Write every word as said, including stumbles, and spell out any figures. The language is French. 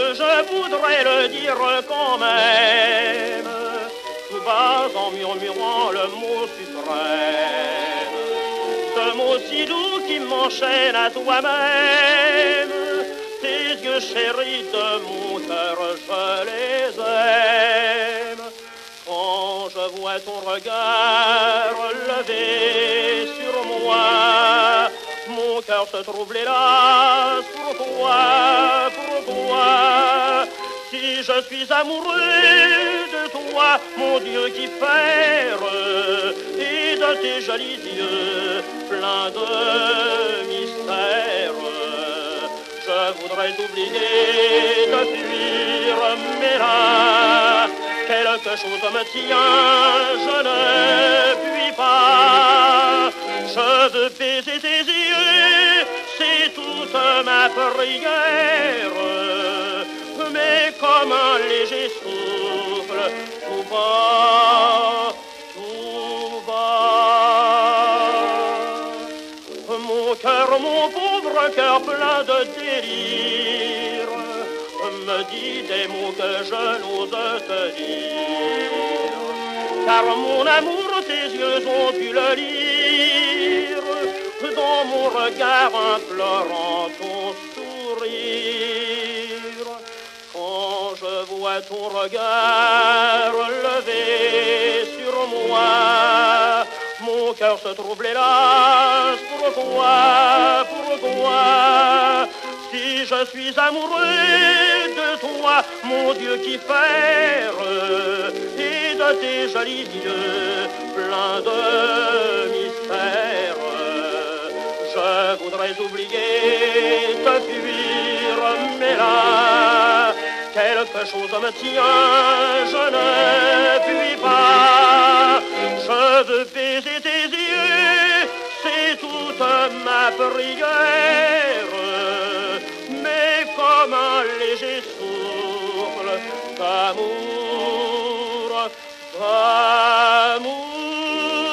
je voudrais le dire quand même, tout bas en murmurant le mot suprême. Ce mot si doux qui m'enchaîne à toi-même, tes yeux chéris de mon cœur, je les aime. Quand je vois ton regard levé sur moi, mon cœur se trouble hélas. Pourquoi, pourquoi, si je suis amoureux de toi, mon Dieu qui perd, et de tes jolis yeux pleins de mystère, je voudrais t'oublier, te fuir, mais là, quelque chose me tient, je ne puis pas. Je veux baiser tes yeux, c'est toute ma prière, mais comme un léger souffle, tout bas, tout bas. Mon cœur, mon pauvre cœur plein de délire, me dit des mots que je n'ose te dire. Car mon amour, tes yeux ont pu le lire, dans mon regard implorant ton sourire. Quand je vois ton regard levé sur moi, mon cœur se trouble hélas. Pourquoi, pourquoi, si je suis amoureux de toi, mon Dieu qui perd, et de tes jolis yeux pleins de mystère, je voudrais oublier, te fuir, mais là, quelque chose me tient, je ne puis pas. Je veux baiser tes yeux, c'est toute ma prière, mais comme un léger souffle d'amour, d'amour.